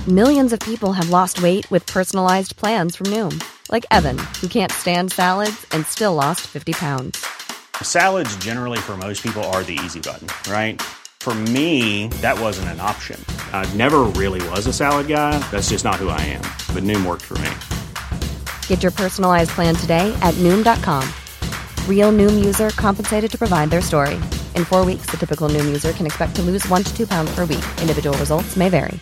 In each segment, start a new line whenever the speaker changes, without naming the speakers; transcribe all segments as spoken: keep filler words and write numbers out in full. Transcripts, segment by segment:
Millions of people have lost weight with personalized plans from Noom. Like Evan, who can't stand salads and still lost fifty pounds.
Salads generally for most people are the easy button, right? For me, that wasn't an option. I never really was a salad guy. That's just not who I am. But Noom worked for me.
Get your personalized plan today at Noom dot com. Real Noom user compensated to provide their story. In four weeks, the typical Noom user can expect to lose one to two pounds per week. Individual results may vary.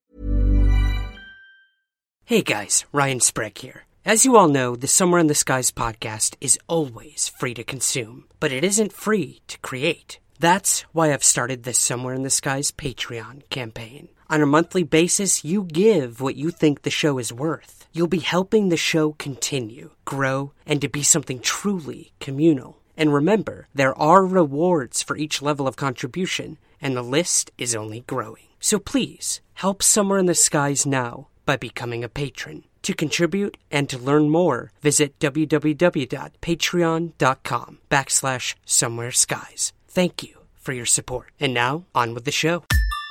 Hey guys, Ryan Sprague here. As you all know, the Somewhere in the Skies podcast is always free to consume, but it isn't free to create. That's why I've started the Somewhere in the Skies Patreon campaign. On a monthly basis, you give what you think the show is worth. You'll be helping the show continue, grow, and to be something truly communal. And remember, there are rewards for each level of contribution, and the list is only growing. So please, help Somewhere in the Skies now by becoming a patron. To contribute and to learn more, visit www.patreon.com backslash somewhere skies. Thank you for your support. And now, on with the show.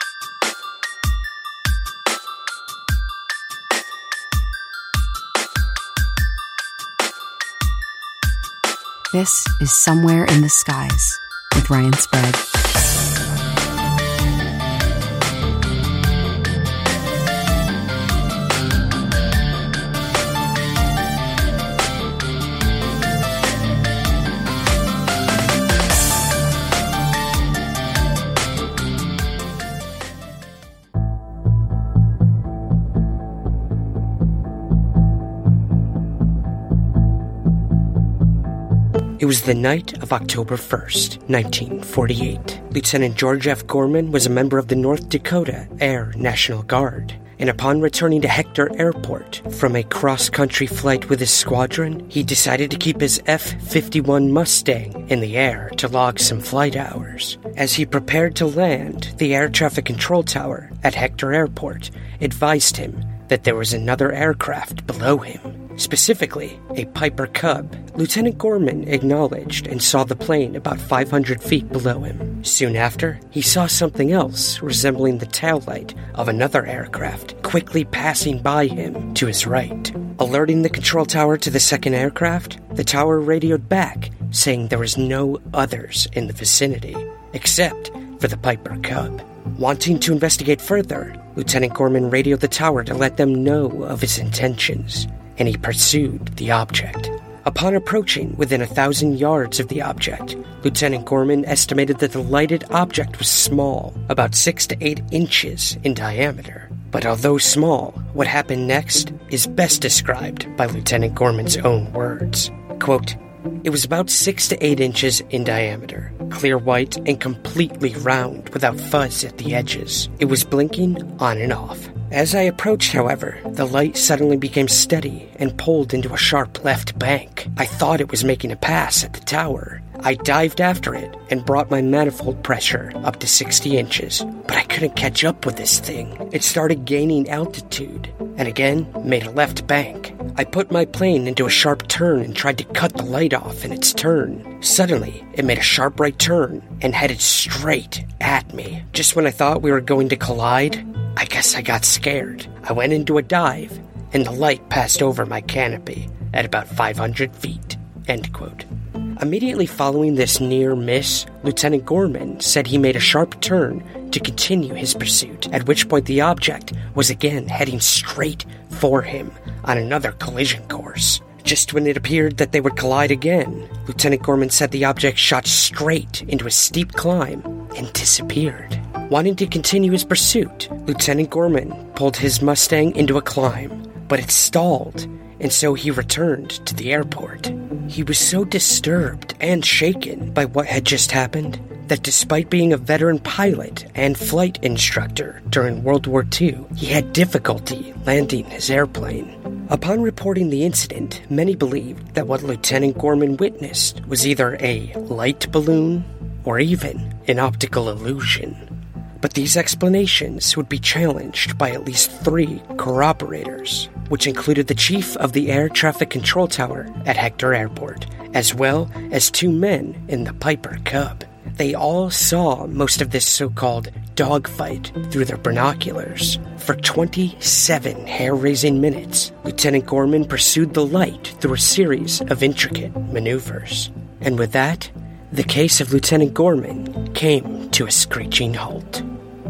This is Somewhere in the Skies with Ryan Sprague.
It was the night of October first, nineteen forty-eight. Lieutenant George F. Gorman was a member of the North Dakota Air National Guard, and upon returning to Hector Airport from a cross-country flight with his squadron, he decided to keep his F fifty-one Mustang in the air to log some flight hours. As he prepared to land, the air traffic control tower at Hector Airport advised him that there was another aircraft below him. Specifically, a Piper Cub. Lieutenant Gorman acknowledged and saw the plane about five hundred feet below him. Soon after, he saw something else resembling the taillight of another aircraft quickly passing by him to his right. Alerting the control tower to the second aircraft, the tower radioed back, saying there was no others in the vicinity, except for the Piper Cub. Wanting to investigate further, Lieutenant Gorman radioed the tower to let them know of his intentions, and he pursued the object. Upon approaching within a thousand yards of the object, Lieutenant Gorman estimated that the lighted object was small, about six to eight inches in diameter. But although small, what happened next is best described by Lieutenant Gorman's own words. Quote, "It was about six to eight inches in diameter, clear white and completely round without fuzz at the edges. It was blinking on and off. As I approached, however, the light suddenly became steady and pulled into a sharp left bank. I thought it was making a pass at the tower. I dived after it and brought my manifold pressure up to sixty inches, but I couldn't catch up with this thing. It started gaining altitude and again made a left bank. I put my plane into a sharp turn and tried to cut the light off in its turn. Suddenly, it made a sharp right turn and headed straight at me. Just when I thought we were going to collide, I guess I got scared. I went into a dive, and the light passed over my canopy at about five hundred feet." End quote. Immediately following this near miss, Lieutenant Gorman said he made a sharp turn to continue his pursuit, at which point the object was again heading straight for him on another collision course. Just when it appeared that they would collide again, Lieutenant Gorman said the object shot straight into a steep climb and disappeared. Wanting to continue his pursuit, Lieutenant Gorman pulled his Mustang into a climb, but it stalled, and so he returned to the airport. He was so disturbed and shaken by what had just happened that despite being a veteran pilot and flight instructor during World War Two, he had difficulty landing his airplane. Upon reporting the incident, many believed that what Lieutenant Gorman witnessed was either a light balloon or even an optical illusion. But these explanations would be challenged by at least three corroborators, which included the chief of the air traffic control tower at Hector Airport, as well as two men in the Piper Cub. They all saw most of this so-called dogfight through their binoculars. For twenty-seven hair-raising minutes, Lieutenant Gorman pursued the light through a series of intricate maneuvers. And with that, the case of Lieutenant Gorman came to a screeching halt.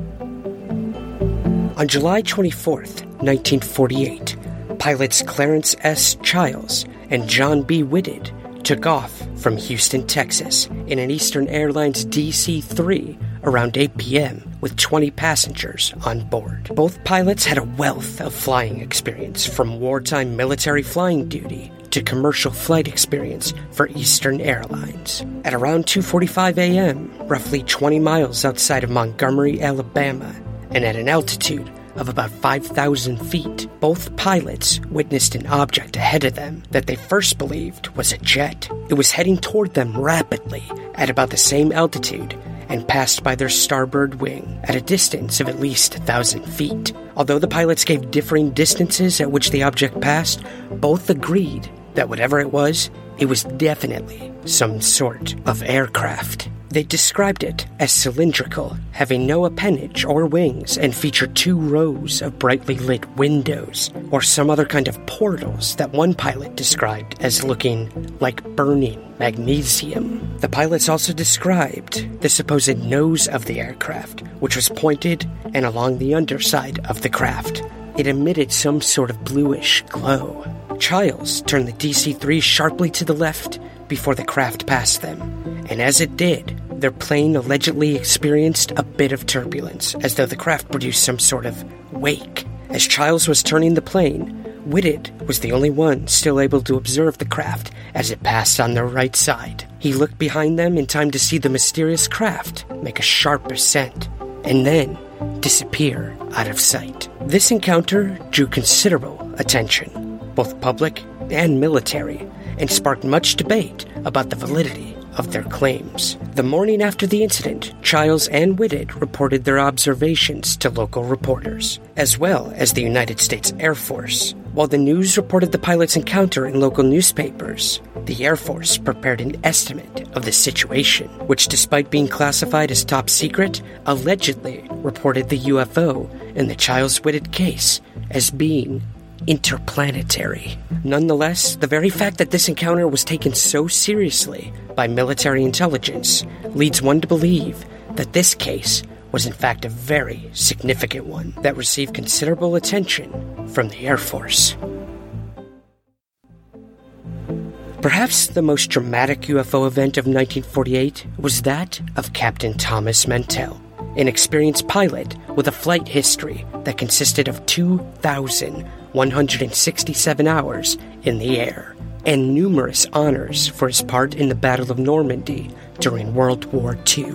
On July twenty-fourth, nineteen forty-eight, pilots Clarence S. Childs and John B. Whitted took off from Houston, Texas, in an Eastern Airlines D C three around eight p.m. with twenty passengers on board. Both pilots had a wealth of flying experience, from wartime military flying duty to commercial flight experience for Eastern Airlines. At around two forty-five a.m., roughly twenty miles outside of Montgomery, Alabama, and at an altitude of about five thousand feet, both pilots witnessed an object ahead of them that they first believed was a jet. It was heading toward them rapidly at about the same altitude and passed by their starboard wing at a distance of at least a thousand feet. Although the pilots gave differing distances at which the object passed, both agreed that whatever it was, it was definitely some sort of aircraft. They described it as cylindrical, having no appendage or wings, and featured two rows of brightly lit windows, or some other kind of portals that one pilot described as looking like burning magnesium. The pilots also described the supposed nose of the aircraft, which was pointed and along the underside of the craft. It emitted some sort of bluish glow. Childs turned the D C three sharply to the left before the craft passed them, and as it did, their plane allegedly experienced a bit of turbulence, as though the craft produced some sort of wake. As Childs was turning the plane, Whitted was the only one still able to observe the craft as it passed on their right side. He looked behind them in time to see the mysterious craft make a sharp ascent, and then disappear out of sight. This encounter drew considerable attention, both public and military, and sparked much debate about the validity of their claims. The morning after the incident, Childs and Whitted reported their observations to local reporters, as well as the United States Air Force. While the news reported the pilot's encounter in local newspapers, the Air Force prepared an estimate of the situation, which, despite being classified as top secret, allegedly reported the U F O in the Childs-Whitted case as being interplanetary. Nonetheless, the very fact that this encounter was taken so seriously by military intelligence leads one to believe that this case was in fact a very significant one that received considerable attention from the Air Force. Perhaps the most dramatic U F O event of nineteen forty-eight was that of Captain Thomas Mantell, an experienced pilot with a flight history that consisted of two thousand one hundred sixty-seven hours in the air, and numerous honors for his part in the Battle of Normandy during World War Two.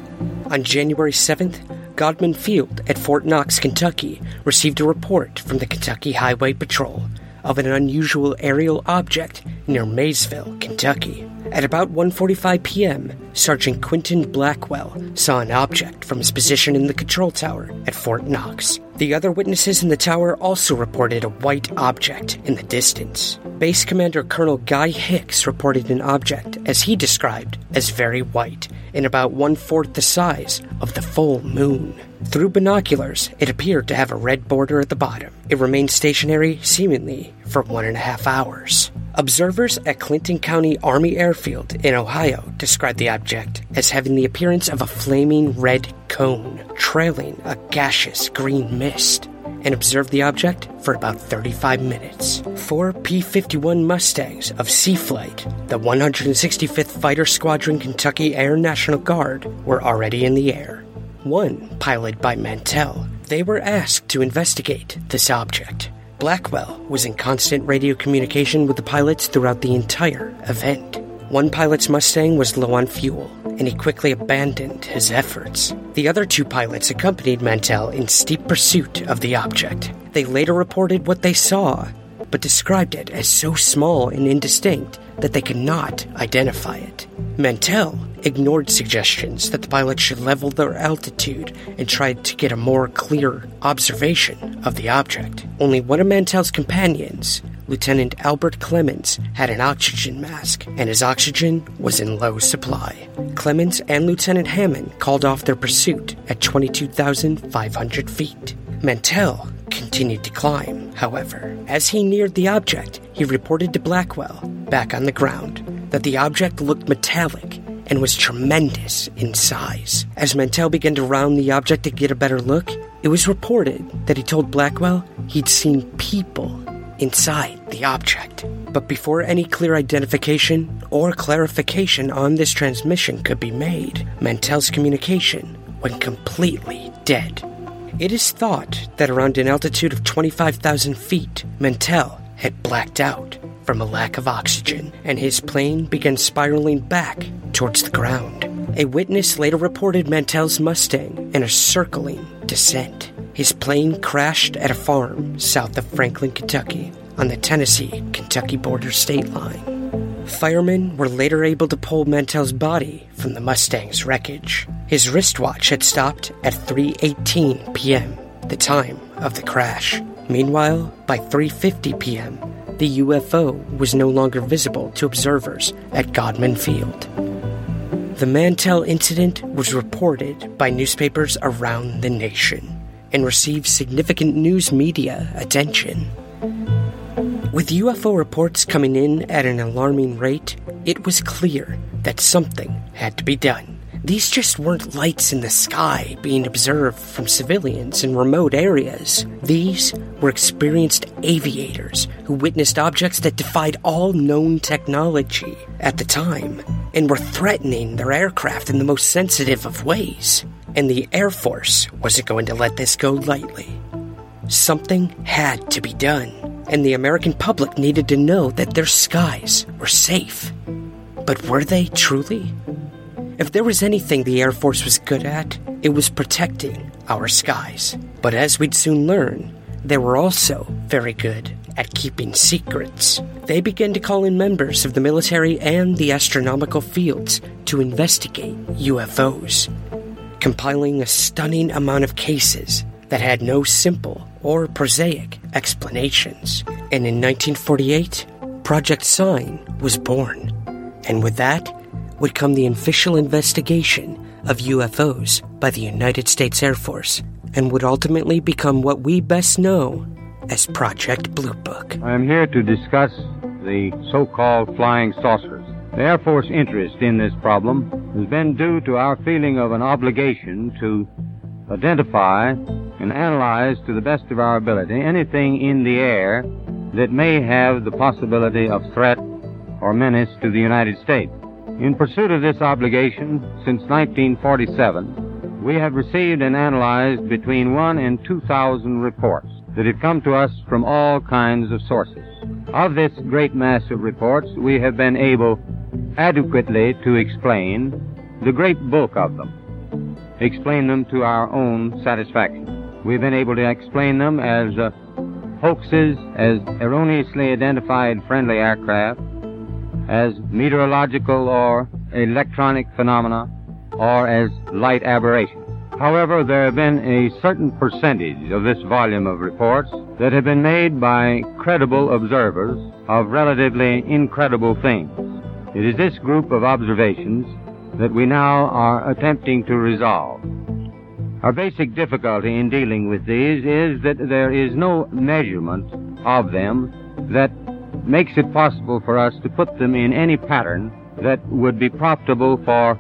On January seventh, Godman Field at Fort Knox, Kentucky, received a report from the Kentucky Highway Patrol of an unusual aerial object near Maysville, Kentucky. At about one forty-five p.m., Sergeant Quentin Blackwell saw an object from his position in the control tower at Fort Knox. The other witnesses in the tower also reported a white object in the distance. Base Commander Colonel Guy Hicks reported an object, as he described, as very white, and about one-fourth the size of the full moon. Through binoculars, it appeared to have a red border at the bottom. It remained stationary, seemingly, for one and a half hours. Observers at Clinton County Army Airfield in Ohio described the object as having the appearance of a flaming red cone trailing a gaseous green mist, and observed the object for about thirty-five minutes. Four P fifty-one Mustangs of Sea Flight, the one hundred sixty-fifth Fighter Squadron Kentucky Air National Guard, were already in the air, one piloted by Mantell. They were asked to investigate this object. Blackwell was in constant radio communication with the pilots throughout the entire event. One pilot's Mustang was low on fuel, and he quickly abandoned his efforts. The other two pilots accompanied Mantell in steep pursuit of the object. They later reported what they saw, but described it as so small and indistinct that they could not identify it. Mantell ignored suggestions that the pilots should level their altitude and tried to get a more clear observation of the object. Only one of Mantell's companions, Lieutenant Albert Clemens had an oxygen mask, and his oxygen was in low supply. Clemens and Lieutenant Hammond called off their pursuit at twenty-two thousand five hundred feet. Mantell continued to climb, however. As he neared the object, he reported to Blackwell, back on the ground, that the object looked metallic and was tremendous in size. As Mantell began to round the object to get a better look, it was reported that he told Blackwell he'd seen people inside the object. But before any clear identification or clarification on this transmission could be made, Mantell's communication went completely dead. It is thought that around an altitude of twenty-five thousand feet, Mantell had blacked out from a lack of oxygen, and his plane began spiraling back towards the ground. A witness later reported Mantell's Mustang in a circling descent. His plane crashed at a farm south of Franklin, Kentucky, on the Tennessee-Kentucky border state line. Firemen were later able to pull Mantell's body from the Mustang's wreckage. His wristwatch had stopped at three eighteen p.m., the time of the crash. Meanwhile, by three fifty p.m., the U F O was no longer visible to observers at Godman Field. The Mantell incident was reported by newspapers around the nation and received significant news media attention. With U F O reports coming in at an alarming rate, it was clear that something had to be done. These just weren't lights in the sky being observed from civilians in remote areas. These were experienced aviators who witnessed objects that defied all known technology at the time and were threatening their aircraft in the most sensitive of ways. And the Air Force wasn't going to let this go lightly. Something had to be done, and the American public needed to know that their skies were safe. But were they truly? If there was anything the Air Force was good at, it was protecting our skies. But as we'd soon learn, they were also very good at keeping secrets. They began to call in members of the military and the astronomical fields to investigate U F Os, compiling a stunning amount of cases that had no simple or prosaic explanations. And in nineteen forty-eight, Project Sign was born. And with that would come the official investigation of U F Os by the United States Air Force, and would ultimately become what we best know as Project Blue Book.
I am here to discuss the so-called flying saucers. The Air Force interest in this problem has been due to our feeling of an obligation to identify and analyze to the best of our ability anything in the air that may have the possibility of threat or menace to the United States. In pursuit of this obligation, since nineteen forty-seven, we have received and analyzed between one and two thousand reports that have come to us from all kinds of sources. Of this great mass of reports, we have been able adequately to explain the great bulk of them, explain them to our own satisfaction. We've been able to explain them as uh, hoaxes, as erroneously identified friendly aircraft, as meteorological or electronic phenomena, or as light aberrations. However, there have been a certain percentage of this volume of reports that have been made by credible observers of relatively incredible things. It is this group of observations that we now are attempting to resolve. Our basic difficulty in dealing with these is that there is no measurement of them that makes it possible for us to put them in any pattern that would be profitable for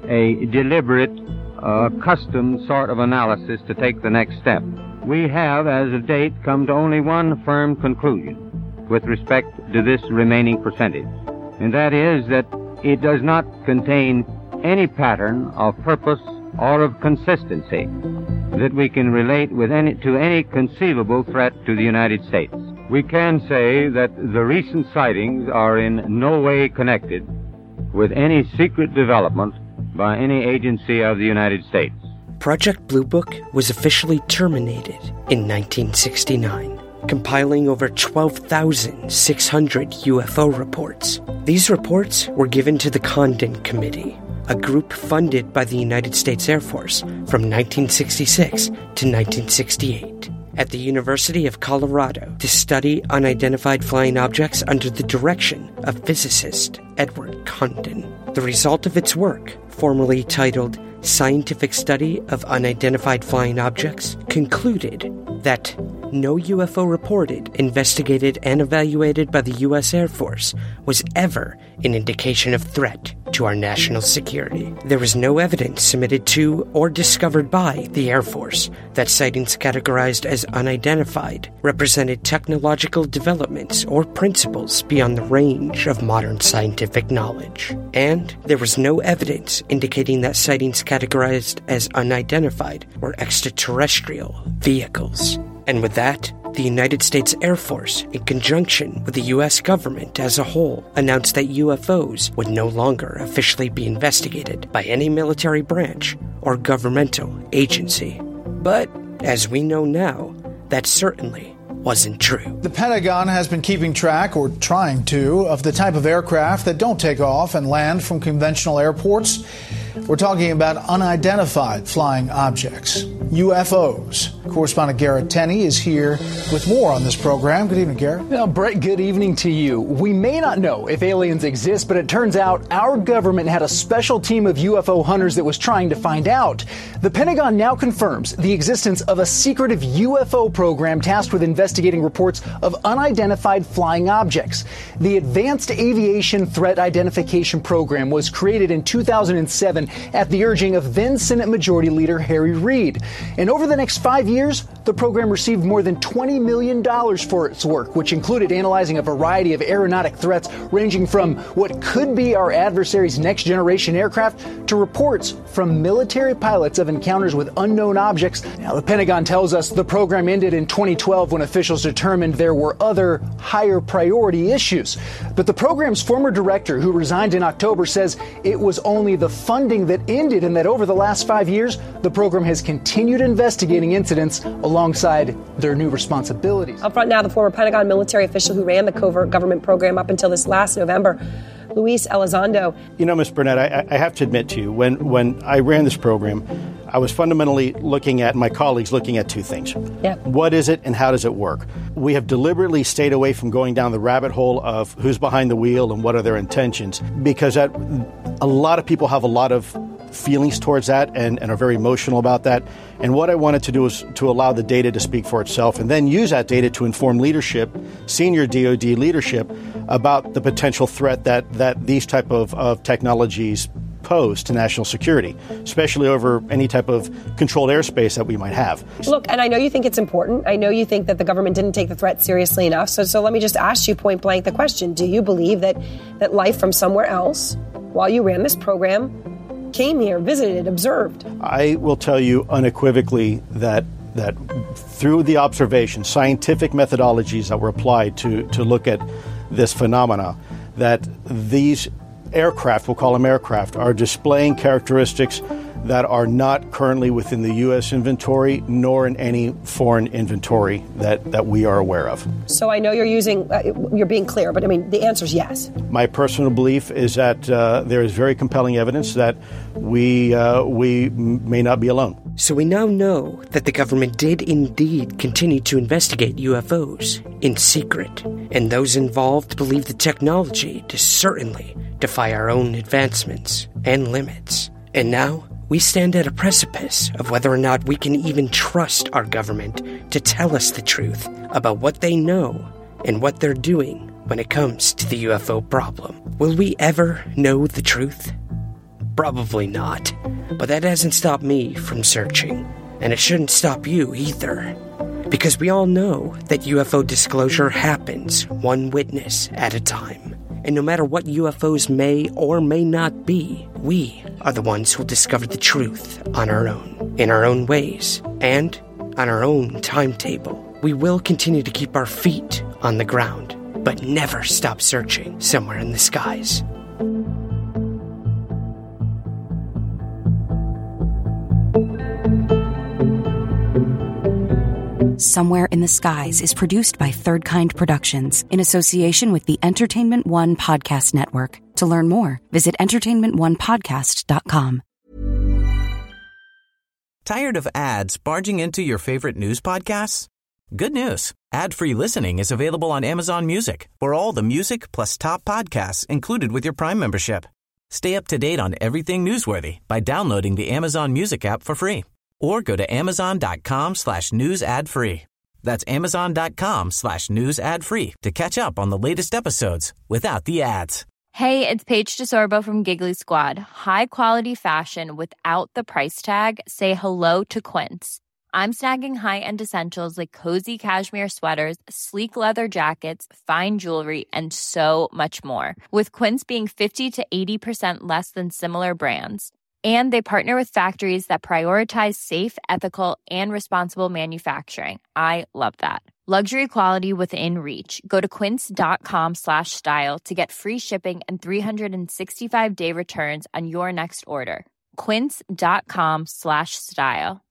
a deliberate, uh, custom sort of analysis to take the next step. We have, as of date, come to only one firm conclusion with respect to this remaining percentage, and that is that it does not contain any pattern of purpose or of consistency that we can relate with any, to any conceivable threat to the United States. We can say that the recent sightings are in no way connected with any secret development by any agency of the United States.
Project Blue Book was officially terminated in nineteen sixty-nine, compiling over twelve thousand six hundred U F O reports. These reports were given to the Condon Committee, a group funded by the United States Air Force from nineteen sixty-six to nineteen sixty-eight. at the University of Colorado to study unidentified flying objects under the direction of physicist Edward Condon. The result of its work, formerly titled Scientific Study of Unidentified Flying Objects, concluded that no U F O reported, investigated, and evaluated by the U S Air Force was ever an indication of threat to our national security. There was no evidence submitted to or discovered by the Air Force that sightings categorized as unidentified represented technological developments or principles beyond the range of modern scientific knowledge. And there was no evidence indicating that sightings categorized as unidentified were extraterrestrial vehicles. And with that, the United States Air Force, in conjunction with the U S government as a whole, announced that U F Os would no longer officially be investigated by any military branch or governmental agency. But, as we know now, that certainly wasn't true.
The Pentagon has been keeping track, or trying to, of the type of aircraft that don't take off and land from conventional airports. We're talking about unidentified flying objects, U F Os. Correspondent Garrett Tenney is here with more on this program. Good evening, Garrett.
Well, Brett, good evening to you. We may not know if aliens exist, but it turns out our government had a special team of U F O hunters that was trying to find out. The Pentagon now confirms the existence of a secretive U F O program tasked with investigating reports of unidentified flying objects. The Advanced Aviation Threat Identification Program was created in two thousand seven at the urging of then Senate Majority Leader Harry Reid. And over the next five years, the program received more than twenty million dollars for its work, which included analyzing a variety of aeronautic threats ranging from what could be our adversaries' next-generation aircraft to reports from military pilots of encounters with unknown objects. Now, the Pentagon tells us the program ended in twenty twelve when officials determined there were other higher priority issues. But the program's former director, who resigned in October, says it was only the funding that ended and that over the last five years, the program has continued investigating incidents alongside their new responsibilities.
Up front now, the former Pentagon military official who ran the covert government program up until this last November, Luis Elizondo.
You know, Miz Burnett, I, I have to admit to you, when, when I ran this program, I was fundamentally looking at, my colleagues looking at two things.
Yeah.
What is it and how does it work? We have deliberately stayed away from going down the rabbit hole of who's behind the wheel and what are their intentions, because that, a lot of people have a lot of feelings towards that and, and are very emotional about that. And what I wanted to do is to allow the data to speak for itself and then use that data to inform leadership, senior D O D leadership, about the potential threat that, that these type of, of technologies pose to national security, especially over any type of controlled airspace that we might have.
Look, and I know you think it's important. I know you think that the government didn't take the threat seriously enough. So, so let me just ask you point blank the question. Do you believe that, that life from somewhere else, while you ran this program, came here, visited, observed?
I will tell you unequivocally that that through the observation, scientific methodologies that were applied to, to look at this phenomena, that these aircraft, we'll call them aircraft, are displaying characteristics that are not currently within the U S inventory nor in any foreign inventory that, that we are aware of.
So I know you're using, uh, you're being clear, but I mean, the answer is yes.
My personal belief is that uh, there is very compelling evidence that we, uh, we may not be alone.
So we now know that the government did indeed continue to investigate U F Os in secret, and those involved believe the technology to certainly defy our own advancements and limits. And now, we stand at a precipice of whether or not we can even trust our government to tell us the truth about what they know and what they're doing when it comes to the U F O problem. Will we ever know the truth? Probably not. But that hasn't stopped me from searching. And it shouldn't stop you either. Because we all know that U F O disclosure happens one witness at a time. And no matter what U F Os may or may not be, we are the ones who'll discover the truth on our own, in our own ways, and on our own timetable. We will continue to keep our feet on the ground, but never stop searching somewhere in the skies.
Somewhere in the Skies is produced by Third Kind Productions in association with the Entertainment One Podcast Network. To learn more, visit entertainment one podcast dot com.
Tired of ads barging into your favorite news podcasts? Good news. Ad-free listening is available on Amazon Music for all the music plus top podcasts included with your Prime membership. Stay up to date on everything newsworthy by downloading the Amazon Music app for free or go to amazon.com slash news ad free. That's amazon.com slash news ad free to catch up on the latest episodes without the ads.
Hey, it's Paige DeSorbo from Giggly Squad. High quality fashion without the price tag. Say hello to Quince. I'm snagging high-end essentials like cozy cashmere sweaters, sleek leather jackets, fine jewelry, and so much more. With Quince being fifty to eighty percent less than similar brands. And they partner with factories that prioritize safe, ethical, and responsible manufacturing. I love that. Luxury quality within reach. Go to quince.com slash style to get free shipping and three sixty-five day returns on your next order. Quince.com slash style.